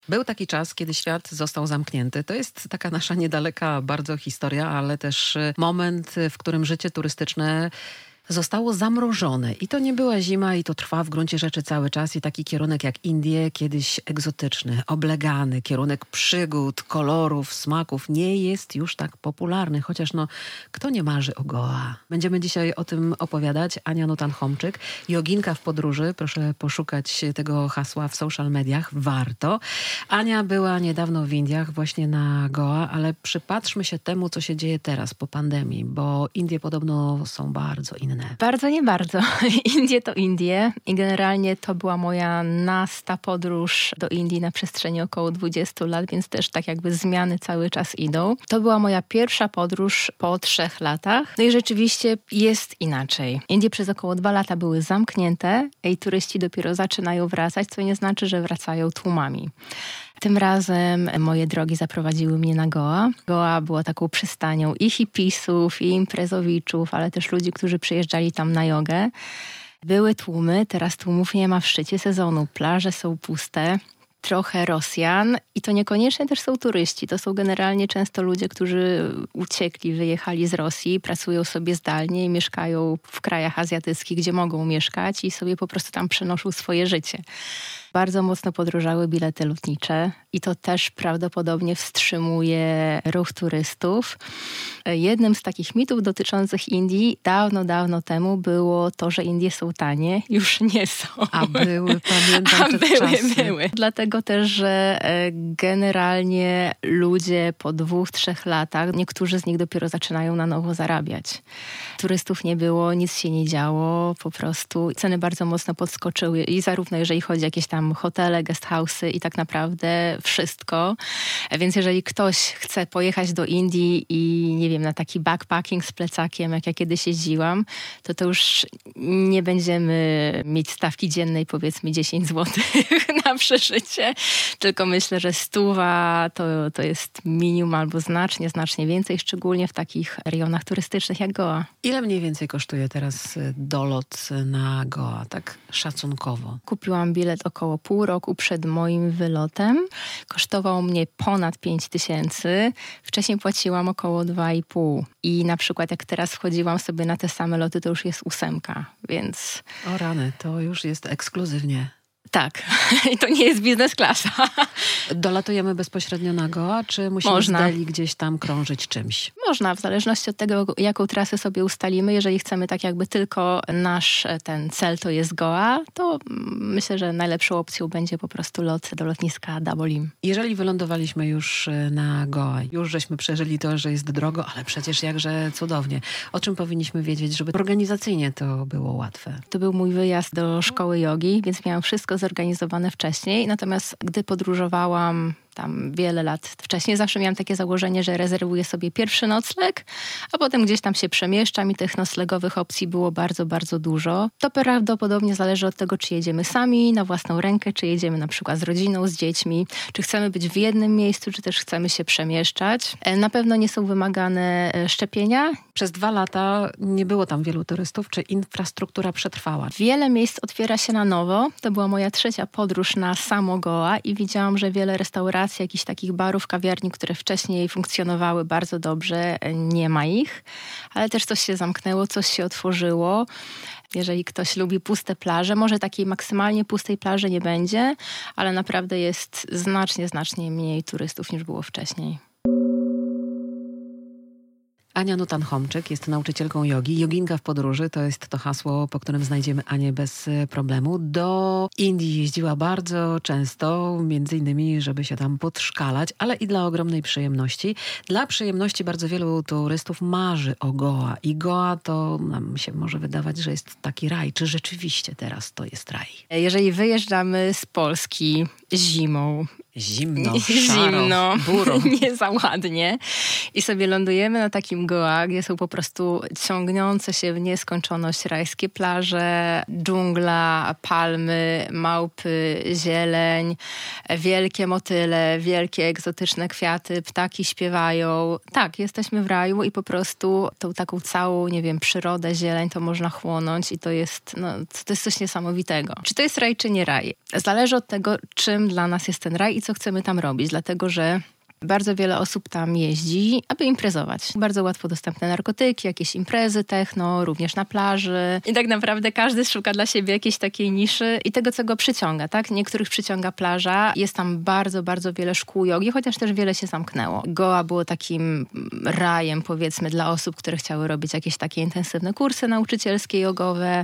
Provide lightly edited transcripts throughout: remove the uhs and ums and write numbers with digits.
Był taki czas, kiedy świat został zamknięty. To jest taka nasza niedaleka bardzo historia, ale też moment, w którym życie turystyczne zostało zamrożone. I to nie była zima i to trwa w gruncie rzeczy cały czas. I taki kierunek jak Indie, kiedyś egzotyczny, oblegany, kierunek przygód, kolorów, smaków, nie jest już tak popularny. Chociaż kto nie marzy o Goa? Będziemy dzisiaj o tym opowiadać. Ania Nutan-Chomczyk, joginka w podróży. Proszę poszukać tego hasła w social mediach. Warto. Ania była niedawno w Indiach, właśnie na Goa, ale przypatrzmy się temu, co się dzieje teraz po pandemii, bo Indie podobno są bardzo inne. Bardzo, nie bardzo. Indie to Indie i generalnie to była moja nasta podróż do Indii na przestrzeni około 20 lat, więc też tak jakby zmiany cały czas idą. To była moja pierwsza podróż po 3 latach. No i rzeczywiście jest inaczej. Indie przez około 2 lata były zamknięte i turyści dopiero zaczynają wracać, co nie znaczy, że wracają tłumami. Tym razem moje drogi zaprowadziły mnie na Goa. Goa była taką przystanią i hipisów, i imprezowiczów, ale też ludzi, którzy przyjeżdżali tam na jogę. Były tłumy, teraz tłumów nie ma w szczycie sezonu. Plaże są puste, trochę Rosjan i to niekoniecznie też są turyści. To są generalnie często ludzie, którzy uciekli, wyjechali z Rosji, pracują sobie zdalnie i mieszkają w krajach azjatyckich, gdzie mogą mieszkać i sobie po prostu tam przenoszą swoje życie. Bardzo mocno podrożały bilety lotnicze i to też prawdopodobnie wstrzymuje ruch turystów. Jednym z takich mitów dotyczących Indii dawno temu było to, że Indie są tanie. Już nie są. A były, pamiętam te czasy. Były. Dlatego też, że generalnie ludzie po 2-3 latach, niektórzy z nich dopiero zaczynają na nowo zarabiać. Turystów nie było, nic się nie działo, po prostu ceny bardzo mocno podskoczyły i zarówno jeżeli chodzi o jakieś tam hotele, guesthouse'y i tak naprawdę wszystko. Więc jeżeli ktoś chce pojechać do Indii i nie wiem, na taki backpacking z plecakiem, jak ja kiedyś jeździłam, to już nie będziemy mieć stawki dziennej powiedzmy 10 zł na przeżycie, tylko myślę, że 100 to jest minimum albo znacznie więcej, szczególnie w takich rejonach turystycznych jak Goa. Ile mniej więcej kosztuje teraz dolot na Goa, tak szacunkowo? Kupiłam bilet około pół roku przed moim wylotem. Kosztował mnie ponad 5000. Wcześniej płaciłam około 2,5. I na przykład jak teraz wchodziłam sobie na te same loty, to już jest 8, więc... O rany, to już jest ekskluzywnie. Tak, i to nie jest biznes klasa. Dolatujemy bezpośrednio na Goa, czy musimy z Delhi gdzieś tam krążyć czymś? Można, w zależności od tego, jaką trasę sobie ustalimy. Jeżeli chcemy tak jakby tylko nasz ten cel to jest Goa, to myślę, że najlepszą opcją będzie po prostu lot do lotniska Dabolim. Jeżeli wylądowaliśmy już na Goa, już żeśmy przeżyli to, że jest drogo, ale przecież jakże cudownie. O czym powinniśmy wiedzieć, żeby organizacyjnie to było łatwe? To był mój wyjazd do szkoły jogi, więc miałam wszystko zorganizowane wcześniej. Natomiast gdy podróżowałam tam wiele lat wcześniej, zawsze miałam takie założenie, że rezerwuję sobie pierwszy nocleg, a potem gdzieś tam się przemieszczam i tych noclegowych opcji było bardzo dużo. To prawdopodobnie zależy od tego, czy jedziemy sami, na własną rękę, czy jedziemy na przykład z rodziną, z dziećmi, czy chcemy być w jednym miejscu, czy też chcemy się przemieszczać. Na pewno nie są wymagane szczepienia. Przez 2 lata nie było tam wielu turystów, czy infrastruktura przetrwała? Wiele miejsc otwiera się na nowo. To była moja 3. podróż na samo Goa i widziałam, że wiele restauracji, jakichś takich barów, kawiarni, które wcześniej funkcjonowały bardzo dobrze, nie ma ich, ale też coś się zamknęło, coś się otworzyło. Jeżeli ktoś lubi puste plaże, może takiej maksymalnie pustej plaży nie będzie, ale naprawdę jest znacznie mniej turystów niż było wcześniej. Ania Nutan-Chomczyk jest nauczycielką jogi. Joginka w podróży to jest to hasło, po którym znajdziemy Anię bez problemu. Do Indii jeździła bardzo często, między innymi, żeby się tam podszkalać, ale i dla ogromnej przyjemności. Dla przyjemności bardzo wielu turystów marzy o Goa. I Goa to nam się może wydawać, że jest taki raj. Czy rzeczywiście teraz to jest raj? Jeżeli wyjeżdżamy z Polski zimą, Zimno, szaro, buro. Nie za ładnie. I sobie lądujemy na takim Goa, gdzie są po prostu ciągnące się w nieskończoność rajskie plaże, dżungla, palmy, małpy, zieleń, wielkie motyle, wielkie egzotyczne kwiaty, ptaki śpiewają. Tak, jesteśmy w raju i po prostu tą taką całą, nie wiem, przyrodę, zieleń to można chłonąć i to jest coś niesamowitego. Czy to jest raj, czy nie raj? Zależy od tego, czym dla nas jest ten raj i co co chcemy tam robić, dlatego że bardzo wiele osób tam jeździ, aby imprezować. Bardzo łatwo dostępne narkotyki, jakieś imprezy techno, również na plaży. I tak naprawdę każdy szuka dla siebie jakiejś takiej niszy i tego, co go przyciąga, tak? Niektórych przyciąga plaża. Jest tam bardzo, bardzo wiele szkół jogi, chociaż też wiele się zamknęło. Goa było takim rajem, powiedzmy, dla osób, które chciały robić jakieś takie intensywne kursy nauczycielskie jogowe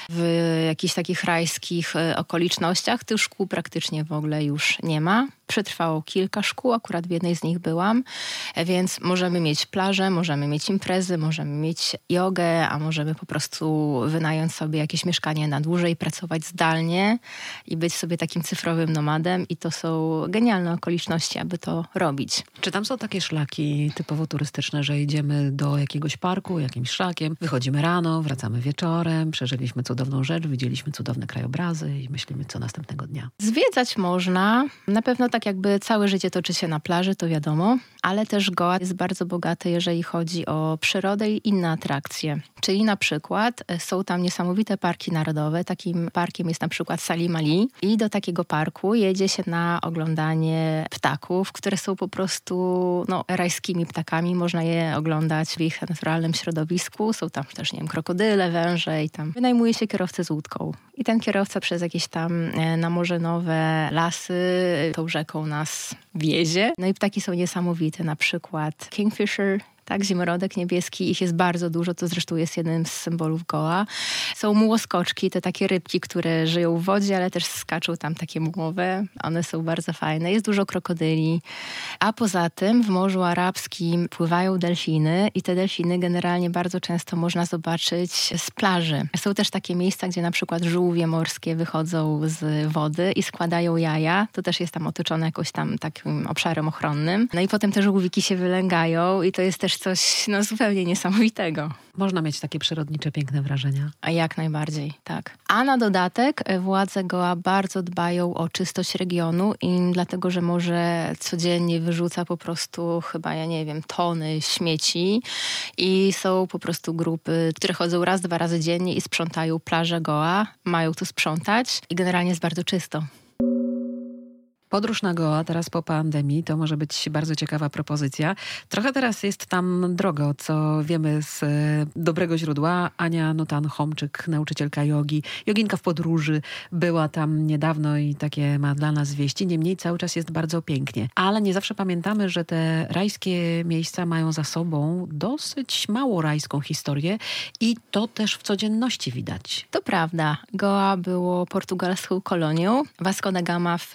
w jakichś takich rajskich okolicznościach. Tych szkół praktycznie w ogóle już nie ma. Przetrwało kilka szkół, akurat w jednej z nich byłam, więc możemy mieć plażę, możemy mieć imprezy, możemy mieć jogę, a możemy po prostu wynająć sobie jakieś mieszkanie na dłużej, pracować zdalnie i być sobie takim cyfrowym nomadem i to są genialne okoliczności, aby to robić. Czy tam są takie szlaki typowo turystyczne, że idziemy do jakiegoś parku, jakimś szlakiem, wychodzimy rano, wracamy wieczorem, przeżyliśmy cudowną rzecz, widzieliśmy cudowne krajobrazy i myślimy, co następnego dnia? Zwiedzać można. Na pewno tak jakby całe życie toczy się na plaży, to wiadomo, ale też Goa jest bardzo bogaty, jeżeli chodzi o przyrodę i inne atrakcje. Czyli na przykład są tam niesamowite parki narodowe. Takim parkiem jest na przykład Salim Ali i do takiego parku jedzie się na oglądanie ptaków, które są po prostu rajskimi ptakami. Można je oglądać w ich naturalnym środowisku. Są tam też, nie wiem, krokodyle, węże i tam wynajmuje się kierowcę z łódką. I ten kierowca przez jakieś tam namorzynowe lasy tą rzeką nas wiezie. No i ptaki są niesamowite, na przykład kingfisher, tak, zimorodek niebieski, ich jest bardzo dużo, to zresztą jest jednym z symbolów Goa. Są mułoskoczki, te takie rybki, które żyją w wodzie, ale też skaczą tam takie mułowe. One są bardzo fajne. Jest dużo krokodyli. A poza tym w Morzu Arabskim pływają delfiny i te delfiny generalnie bardzo często można zobaczyć z plaży. Są też takie miejsca, gdzie na przykład żółwie morskie wychodzą z wody i składają jaja. To też jest tam otoczone jakoś tam takim obszarem ochronnym. No i potem te żółwiki się wylęgają i to jest też coś zupełnie niesamowitego. Można mieć takie przyrodnicze, piękne wrażenia. A jak najbardziej, tak. A na dodatek władze Goa bardzo dbają o czystość regionu i dlatego, że morze codziennie wyrzuca po prostu chyba, tony śmieci i są po prostu grupy, które chodzą raz, 2 razy dziennie i sprzątają plażę Goa, mają tu sprzątać i generalnie jest bardzo czysto. Podróż na Goa teraz po pandemii to może być bardzo ciekawa propozycja. Trochę teraz jest tam drogo, co wiemy z dobrego źródła. Ania Nutan-Homczyk, nauczycielka jogi, joginka w podróży, była tam niedawno i takie ma dla nas wieści. Niemniej cały czas jest bardzo pięknie. Ale nie zawsze pamiętamy, że te rajskie miejsca mają za sobą dosyć mało rajską historię i to też w codzienności widać. To prawda. Goa było portugalską kolonią. Vasco da Gama w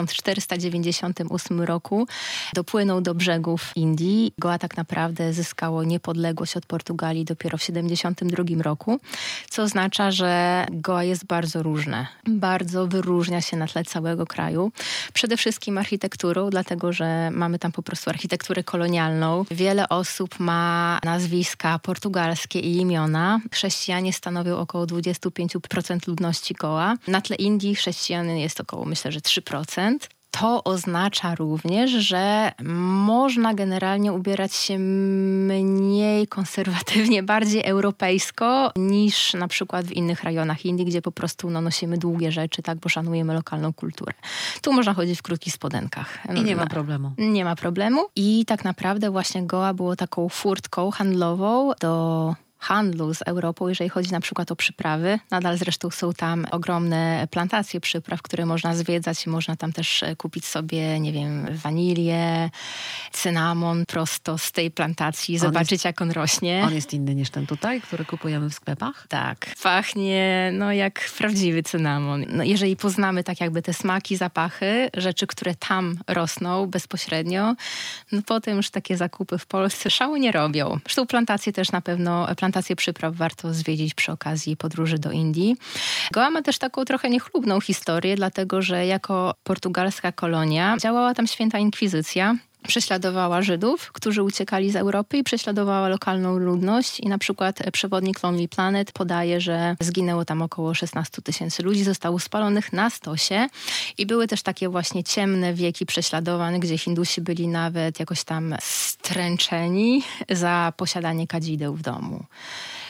1498 roku dopłynął do brzegów Indii. Goa tak naprawdę zyskało niepodległość od Portugalii dopiero w 1972 roku, co oznacza, że Goa jest bardzo różne. Bardzo wyróżnia się na tle całego kraju. Przede wszystkim architekturą, dlatego że mamy tam po prostu architekturę kolonialną. Wiele osób ma nazwiska portugalskie i imiona. Chrześcijanie stanowią około 25% ludności Goa. Na tle Indii chrześcijan jest około, myślę, że 3%. To oznacza również, że można generalnie ubierać się mniej konserwatywnie, bardziej europejsko niż na przykład w innych rejonach Indii, gdzie po prostu nosimy długie rzeczy, tak, bo szanujemy lokalną kulturę. Tu można chodzić w krótkich spodenkach. I nie ma problemu. Nie ma problemu. I tak naprawdę właśnie Goa było taką furtką handlową do handlu z Europą, jeżeli chodzi na przykład o przyprawy. Nadal zresztą są tam ogromne plantacje przypraw, które można zwiedzać i można tam też kupić sobie, wanilię, cynamon prosto z tej plantacji, zobaczyć jak on rośnie. On jest inny niż ten tutaj, który kupujemy w sklepach? Tak. Pachnie jak prawdziwy cynamon. Jeżeli poznamy tak jakby te smaki, zapachy, rzeczy, które tam rosną bezpośrednio, potem już takie zakupy w Polsce szału nie robią. Zresztą plantacje też na pewno, plantacje przypraw warto zwiedzić przy okazji podróży do Indii. Goa ma też taką trochę niechlubną historię, dlatego że jako portugalska kolonia działała tam święta inkwizycja. Prześladowała Żydów, którzy uciekali z Europy i prześladowała lokalną ludność i na przykład przewodnik Lonely Planet podaje, że zginęło tam około 16 000 ludzi, zostało spalonych na stosie i były też takie właśnie ciemne wieki prześladowań, gdzie Hindusi byli nawet jakoś tam stręczeni za posiadanie kadzideł w domu.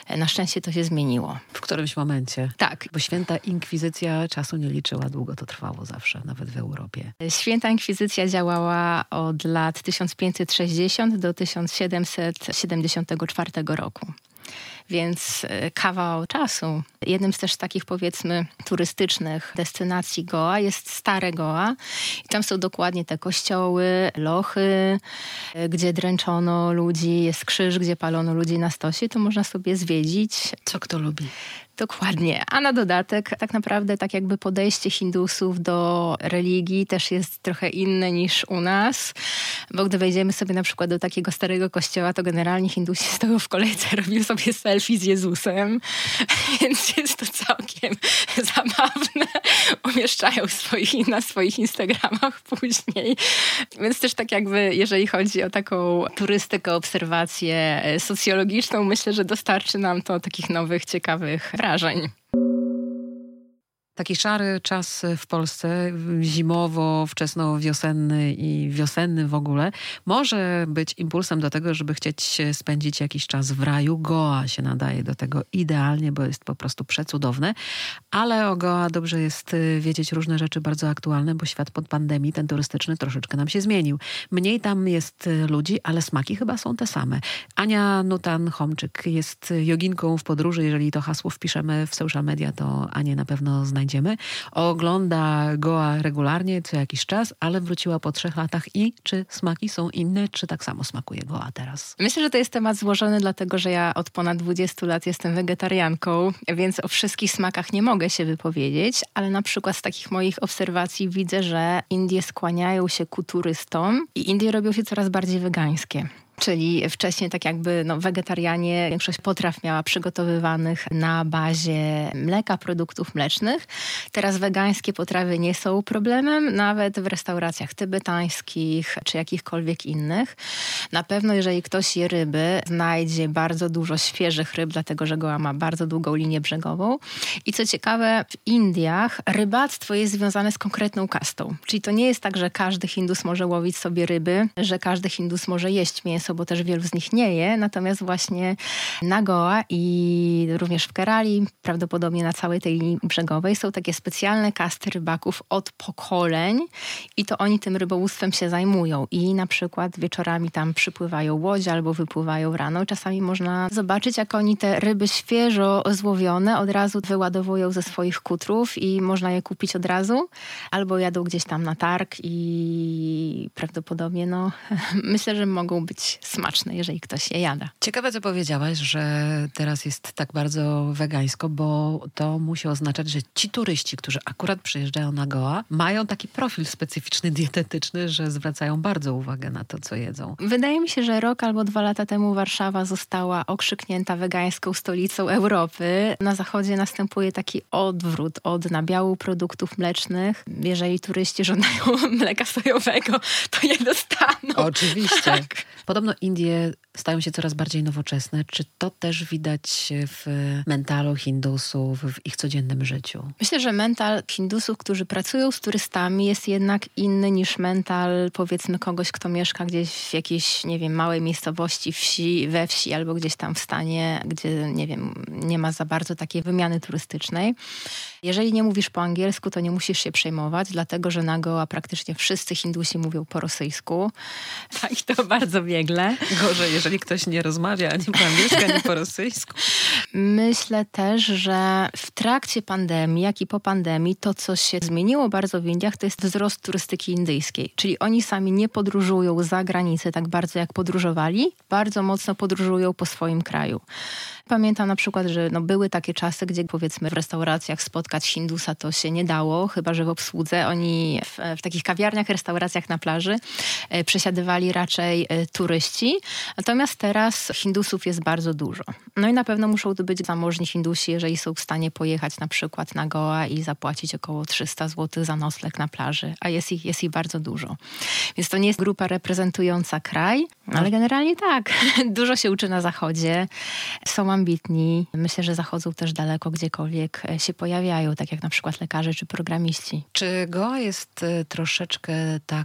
Na szczęście to się zmieniło. W którymś momencie. Tak. Bo święta inkwizycja czasu nie liczyła, długo to trwało zawsze, nawet w Europie. Święta inkwizycja działała od lat 1560 do 1774 roku. Więc kawał czasu. Jednym z też takich, powiedzmy, turystycznych destynacji Goa jest Stare Goa. I tam są dokładnie te kościoły, lochy, gdzie dręczono ludzi, jest krzyż, gdzie palono ludzi na stosie. To można sobie zwiedzić. Co kto lubi? Dokładnie. A na dodatek tak naprawdę tak jakby podejście Hindusów do religii też jest trochę inne niż u nas, bo gdy wejdziemy sobie na przykład do takiego starego kościoła, to generalnie Hindusi stoją w kolejce, robią sobie selfie z Jezusem, więc jest to całkiem zabawne. Umieszczają na swoich Instagramach później. Więc też tak jakby, jeżeli chodzi o taką turystykę, obserwację socjologiczną, myślę, że dostarczy nam to takich nowych, ciekawych wrażeń. Taki szary czas w Polsce, zimowo, wczesnowiosenny i wiosenny w ogóle, może być impulsem do tego, żeby chcieć spędzić jakiś czas w raju. Goa się nadaje do tego idealnie, bo jest po prostu przecudowne. Ale o Goa dobrze jest wiedzieć różne rzeczy bardzo aktualne, bo świat pod pandemii, ten turystyczny, troszeczkę nam się zmienił. Mniej tam jest ludzi, ale smaki chyba są te same. Ania Nutan-Homczyk jest joginką w podróży. Jeżeli to hasło wpiszemy w social media, to Anię na pewno znajdziemy. Ogląda Goa regularnie, co jakiś czas, ale wróciła po 3 latach i czy smaki są inne, czy tak samo smakuje Goa teraz? Myślę, że to jest temat złożony, dlatego że ja od ponad 20 lat jestem wegetarianką, więc o wszystkich smakach nie mogę się wypowiedzieć, ale na przykład z takich moich obserwacji widzę, że Indie skłaniają się ku turystom i Indie robią się coraz bardziej wegańskie. Czyli wcześniej tak jakby wegetarianie, większość potraw miała przygotowywanych na bazie mleka, produktów mlecznych. Teraz wegańskie potrawy nie są problemem, nawet w restauracjach tybetańskich czy jakichkolwiek innych. Na pewno jeżeli ktoś je ryby, znajdzie bardzo dużo świeżych ryb, dlatego że Goa ma bardzo długą linię brzegową. I co ciekawe, w Indiach rybactwo jest związane z konkretną kastą. Czyli to nie jest tak, że każdy Hindus może łowić sobie ryby, że każdy Hindus może jeść mięso, bo też wielu z nich nie je, natomiast właśnie na Goa i również w Kerali, prawdopodobnie na całej tej linii brzegowej są takie specjalne kasty rybaków od pokoleń i to oni tym rybołówstwem się zajmują i na przykład wieczorami tam przypływają łodzie albo wypływają rano. Czasami można zobaczyć, jak oni te ryby świeżo złowione od razu wyładowują ze swoich kutrów i można je kupić od razu, albo jadą gdzieś tam na targ i prawdopodobnie myślę, że mogą być smaczne, jeżeli ktoś je jada. Ciekawe, co powiedziałaś, że teraz jest tak bardzo wegańsko, bo to musi oznaczać, że ci turyści, którzy akurat przyjeżdżają na Goa, mają taki profil specyficzny, dietetyczny, że zwracają bardzo uwagę na to, co jedzą. Wydaje mi się, że rok albo 2 lata temu Warszawa została okrzyknięta wegańską stolicą Europy. Na zachodzie następuje taki odwrót od nabiału produktów mlecznych. Jeżeli turyści żądają mleka sojowego, to je dostaną. Oczywiście. Tak. Podobno Indie stają się coraz bardziej nowoczesne. Czy to też widać w mentalu Hindusów, w ich codziennym życiu? Myślę, że mental Hindusów, którzy pracują z turystami, jest jednak inny niż mental, powiedzmy, kogoś, kto mieszka gdzieś w jakiejś, nie wiem, małej miejscowości, we wsi albo gdzieś tam w stanie, gdzie, nie wiem, nie ma za bardzo takiej wymiany turystycznej. Jeżeli nie mówisz po angielsku, to nie musisz się przejmować, dlatego że na Goa praktycznie wszyscy Hindusi mówią po rosyjsku. Tak, i to bardzo biegle. Gorzej, jeżeli ktoś nie rozmawia ani po angielsku, ani po rosyjsku. Myślę też, że w trakcie pandemii, jak i po pandemii, to, co się zmieniło bardzo w Indiach, to jest wzrost turystyki indyjskiej. Czyli oni sami nie podróżują za granicę tak bardzo, jak podróżowali. Bardzo mocno podróżują po swoim kraju. Pamiętam na przykład, że były takie czasy, gdzie powiedzmy w restauracjach spotkać Hindusa to się nie dało, chyba że w obsłudze. Oni w takich kawiarniach, restauracjach na plaży przesiadywali raczej turyści. Natomiast teraz Hindusów jest bardzo dużo. No i na pewno muszą to być zamożni Hindusi, jeżeli są w stanie pojechać na przykład na Goa i zapłacić około 300 zł za nocleg na plaży, a jest ich bardzo dużo. Więc to nie jest grupa reprezentująca kraj, ale generalnie tak. Dużo się uczy na zachodzie. Są ambitni. Myślę, że zachodzą też daleko, gdziekolwiek się pojawiają, tak jak na przykład lekarze czy programiści. Czy Goa jest troszeczkę takim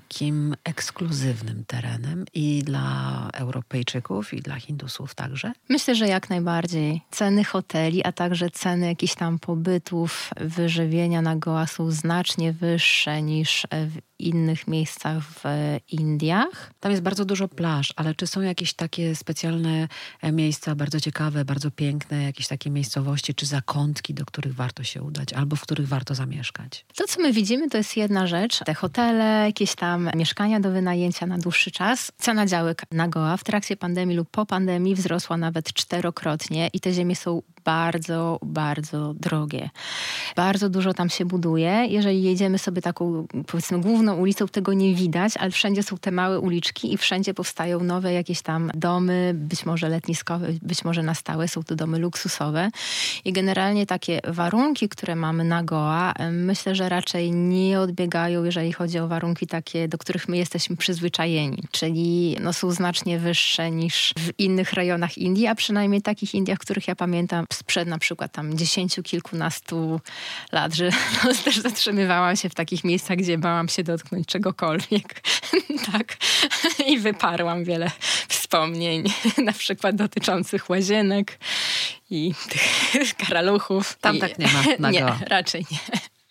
takim ekskluzywnym terenem i dla Europejczyków, i dla Hindusów także? Myślę, że jak najbardziej. Ceny hoteli, a także ceny jakichś tam pobytów, wyżywienia na Goa są znacznie wyższe niż w innych miejscach w Indiach. Tam jest bardzo dużo plaż, ale czy są jakieś takie specjalne miejsca, bardzo ciekawe, bardzo piękne, jakieś takie miejscowości czy zakątki, do których warto się udać albo w których warto zamieszkać? To, co my widzimy, to jest jedna rzecz. Te hotele, jakieś tam mieszkania do wynajęcia na dłuższy czas. Cena działek na Goa w trakcie pandemii lub po pandemii wzrosła nawet 4-krotnie i te ziemie są bardzo, bardzo drogie. Bardzo dużo tam się buduje. Jeżeli jedziemy sobie taką, powiedzmy, główną ulicą, tego nie widać, ale wszędzie są te małe uliczki i wszędzie powstają nowe jakieś tam domy, być może letniskowe, być może na stałe. Są to domy luksusowe. I generalnie takie warunki, które mamy na Goa, myślę, że raczej nie odbiegają, jeżeli chodzi o warunki takie, do których my jesteśmy przyzwyczajeni. Czyli no, są znacznie wyższe niż w innych rejonach Indii, a przynajmniej takich Indiach, których ja pamiętam sprzed na przykład tam 10, kilkunastu lat, że no, też zatrzymywałam się w takich miejscach, gdzie bałam się dotknąć czegokolwiek. Tak. I wyparłam wiele wspomnień, na przykład dotyczących łazienek i tych karaluchów. Tam tak nie ma na Goa. Nie, raczej nie.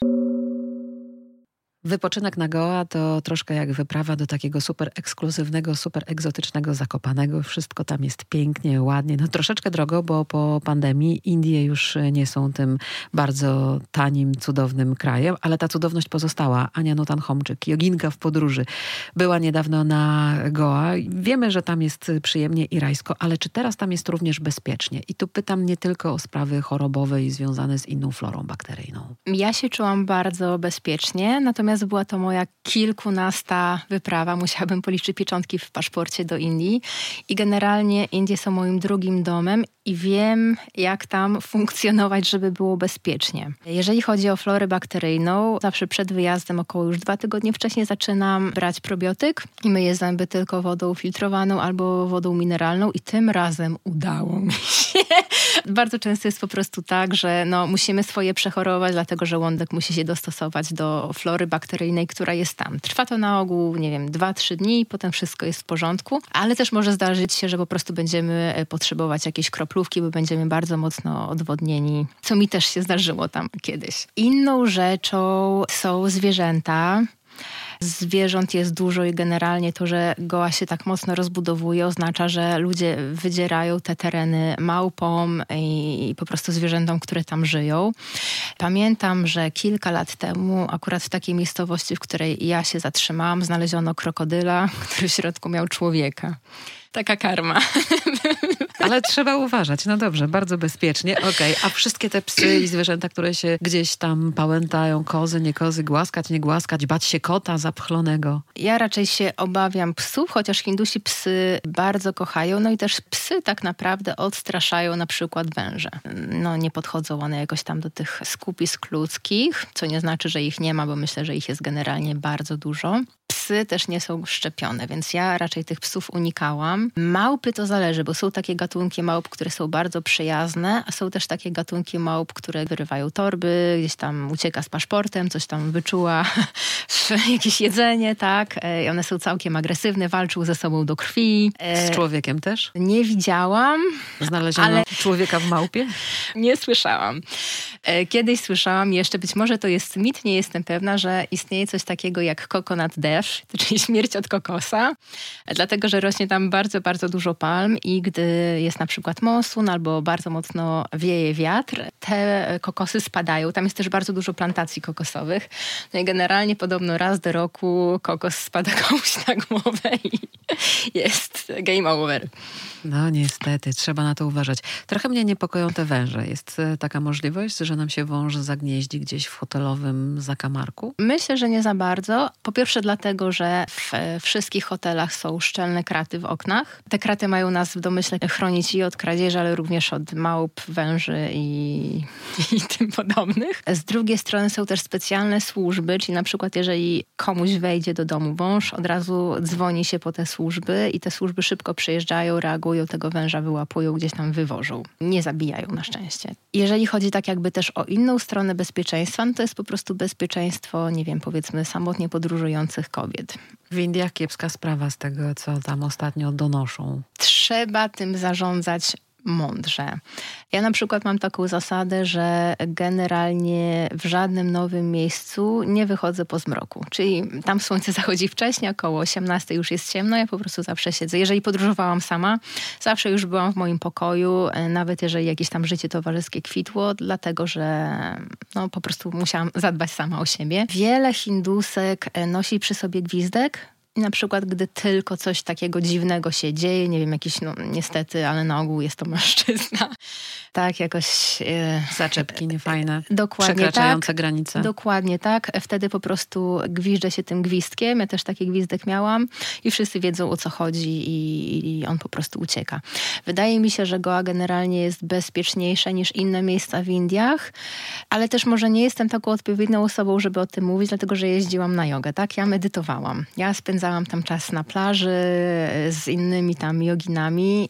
Wypoczynek na Goa to troszkę jak wyprawa do takiego super ekskluzywnego, super egzotycznego Zakopanego. Wszystko tam jest pięknie, ładnie. No troszeczkę drogo, bo po pandemii Indie już nie są tym bardzo tanim, cudownym krajem, ale ta cudowność pozostała. Ania Nutan-Chomczyk, joginka w podróży, była niedawno na Goa. Wiemy, że tam jest przyjemnie i rajsko, ale czy teraz tam jest również bezpiecznie? I tu pytam nie tylko o sprawy chorobowe i związane z inną florą bakteryjną. Ja się czułam bardzo bezpiecznie, natomiast była to moja kilkunasta wyprawa. Musiałabym policzyć pieczątki w paszporcie do Indii. I generalnie Indie są moim drugim domem i wiem, jak tam funkcjonować, żeby było bezpiecznie. Jeżeli chodzi o florę bakteryjną, zawsze przed wyjazdem, około już 2 tygodnie wcześniej, zaczynam brać probiotyk i myję zęby tylko wodą filtrowaną albo wodą mineralną i tym razem udało mi się. Bardzo często jest po prostu tak, że no, musimy swoje przechorować, dlatego żołądek musi się dostosować do flory bakteryjnej, która jest tam. Trwa to na ogół, 2-3 dni i potem wszystko jest w porządku, ale też może zdarzyć się, że po prostu będziemy potrzebować jakiejś kroplówki, bo będziemy bardzo mocno odwodnieni, co mi też się zdarzyło tam kiedyś. Inną rzeczą są zwierzęta. Zwierząt jest dużo i generalnie to, że Goa się tak mocno rozbudowuje, oznacza, że ludzie wydzierają te tereny małpom i po prostu zwierzętom, które tam żyją. Pamiętam, że kilka lat temu, akurat w takiej miejscowości, w której ja się zatrzymałam, znaleziono krokodyla, który w środku miał człowieka. Taka karma. Ale trzeba uważać. No dobrze, bardzo bezpiecznie. Okej. A wszystkie te psy i zwierzęta, które się gdzieś tam pałętają, kozy, nie kozy, głaskać, nie głaskać, bać się kota zapchlonego. Ja raczej się obawiam psów, chociaż Hindusi psy bardzo kochają. No i też psy tak naprawdę odstraszają na przykład węże. No nie podchodzą one jakoś tam do tych skupisk ludzkich, co nie znaczy, że ich nie ma, bo myślę, że ich jest generalnie bardzo dużo. Psy też nie są szczepione, więc ja raczej tych psów unikałam. Małpy to zależy, bo są takie gatunki małp, które są bardzo przyjazne, a są też takie gatunki małp, które wyrywają torby, gdzieś tam ucieka z paszportem, coś tam wyczuła, jakieś jedzenie, tak. I one są całkiem agresywne, walczą ze sobą do krwi. Z człowiekiem też? Nie widziałam. Znaleziono człowieka w małpie? Nie słyszałam. Kiedyś słyszałam jeszcze, być może to jest mit, nie jestem pewna, że istnieje coś takiego jak coconut death, czyli śmierć od kokosa, dlatego, że rośnie tam bardzo, bardzo dużo palm i gdy jest na przykład monsun albo bardzo mocno wieje wiatr, te kokosy spadają. Tam jest też bardzo dużo plantacji kokosowych. No i generalnie podobno raz do roku kokos spada komuś na głowę i jest game over. No niestety, trzeba na to uważać. Trochę mnie niepokoją te węże. Jest taka możliwość, że nam się wąż zagnieździ gdzieś w hotelowym zakamarku? Myślę, że nie za bardzo. Po pierwsze dlatego, że w wszystkich hotelach są szczelne kraty w oknach. Te kraty mają nas w domyśle chronić i od kradzieży, ale również od małp, węży i tym podobnych. Z drugiej strony są też specjalne służby, czyli na przykład jeżeli komuś wejdzie do domu wąż, od razu dzwoni się po te służby i te służby szybko przyjeżdżają, reagują wyłapują tego węża, gdzieś tam wywożą. Nie zabijają na szczęście. Jeżeli chodzi tak jakby też o inną stronę bezpieczeństwa, no to jest po prostu bezpieczeństwo, nie wiem, powiedzmy samotnie podróżujących kobiet. W Indiach kiepska sprawa z tego, co tam ostatnio donoszą. Trzeba tym zarządzać mądrze. Ja na przykład mam taką zasadę, że generalnie w żadnym nowym miejscu nie wychodzę po zmroku. Czyli tam słońce zachodzi wcześniej, około 18 już jest ciemno, ja po prostu zawsze siedzę. Jeżeli podróżowałam sama, zawsze już byłam w moim pokoju, nawet jeżeli jakieś tam życie towarzyskie kwitło, dlatego że no, po prostu musiałam zadbać sama o siebie. Wiele Hindusek nosi przy sobie gwizdek. I na przykład, gdy tylko coś takiego dziwnego się dzieje, nie wiem, jakiś, no niestety, ale na ogół jest to mężczyzna. Tak, jakoś... Zaczepki niefajne, dokładnie przekraczające tak, granice. Dokładnie tak. Wtedy po prostu gwiżdżę się tym gwizdkiem. Ja też taki gwizdek miałam i wszyscy wiedzą, o co chodzi i on po prostu ucieka. Wydaje mi się, że Goa generalnie jest bezpieczniejsza niż inne miejsca w Indiach, ale też może nie jestem taką odpowiednią osobą, żeby o tym mówić, dlatego że jeździłam na jogę, tak? Ja medytowałam. Ja spędzałam tam czas na plaży z innymi tam joginami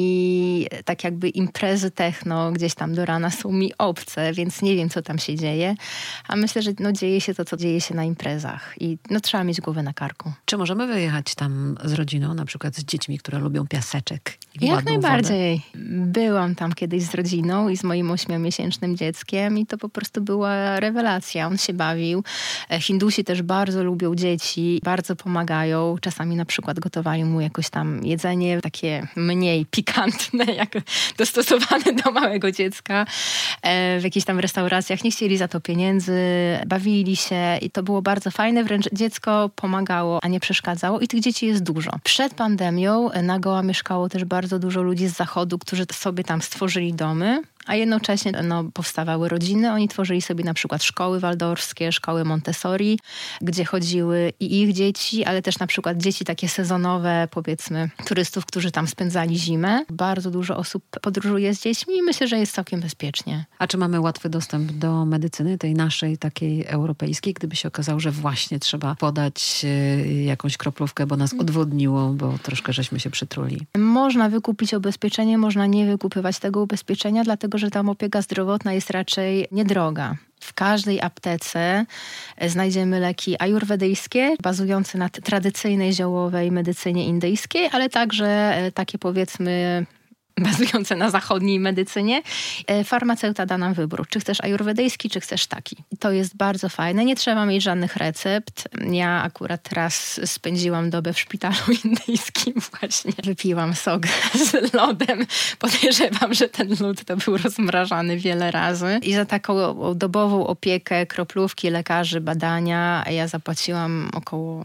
i tak jakby imprezy techno gdzieś tam do rana są mi obce, więc nie wiem, co tam się dzieje. A myślę, że no, dzieje się to, co dzieje się na imprezach i no, trzeba mieć głowę na karku. Czy możemy wyjechać tam z rodziną, na przykład z dziećmi, które lubią piaseczek i Jak ładną najbardziej. wodę? Byłam tam kiedyś z rodziną i z moim 8-miesięcznym dzieckiem i to po prostu była rewelacja. On się bawił. Hindusi też bardzo lubią dzieci, bardzo pomagają. Czasami na przykład gotowali mu jakoś tam jedzenie takie mniej pikantne, jak dostosowane do małego dziecka. W jakichś tam restauracjach nie chcieli za to pieniędzy, bawili się i to było bardzo fajne. Wręcz dziecko pomagało, a nie przeszkadzało i tych dzieci jest dużo. Przed pandemią na Goa mieszkało też bardzo dużo ludzi z zachodu, którzy sobie tam stworzyli domy. A jednocześnie powstawały rodziny. Oni tworzyli sobie na przykład szkoły waldorfskie, szkoły Montessori, gdzie chodziły i ich dzieci, ale też na przykład dzieci takie sezonowe, powiedzmy, turystów, którzy tam spędzali zimę. Bardzo dużo osób podróżuje z dziećmi i myślę, że jest całkiem bezpiecznie. A czy mamy łatwy dostęp do medycyny, tej naszej, takiej europejskiej, gdyby się okazało, że właśnie trzeba podać jakąś kroplówkę, bo nas odwodniło, bo troszkę żeśmy się przytruli? Można wykupić ubezpieczenie, można nie wykupywać tego ubezpieczenia, dlatego że tam opieka zdrowotna jest raczej niedroga. W każdej aptece znajdziemy leki ajurwedyjskie, bazujące na tradycyjnej ziołowej medycynie indyjskiej, ale także takie powiedzmy bazujące na zachodniej medycynie. Farmaceuta da nam wybór, czy chcesz ajurwedyjski, czy chcesz taki. I to jest bardzo fajne. Nie trzeba mieć żadnych recept. Ja akurat raz spędziłam dobę w szpitalu indyjskim właśnie. Wypiłam sok z lodem. Podejrzewam, że ten lód to był rozmrażany wiele razy. I za taką dobową opiekę, kroplówki, lekarzy, badania ja zapłaciłam około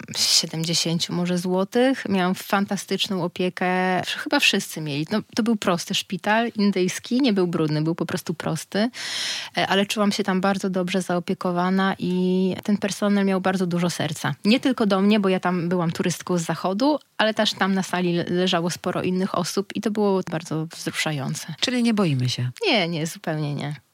70 może złotych. Miałam fantastyczną opiekę. Chyba wszyscy mieli. No, to był prosty szpital indyjski, nie był brudny, był po prostu prosty, ale czułam się tam bardzo dobrze zaopiekowana i ten personel miał bardzo dużo serca. Nie tylko do mnie, bo ja tam byłam turystką z zachodu, ale też tam na sali leżało sporo innych osób i to było bardzo wzruszające. Czyli nie boimy się? Nie, zupełnie nie.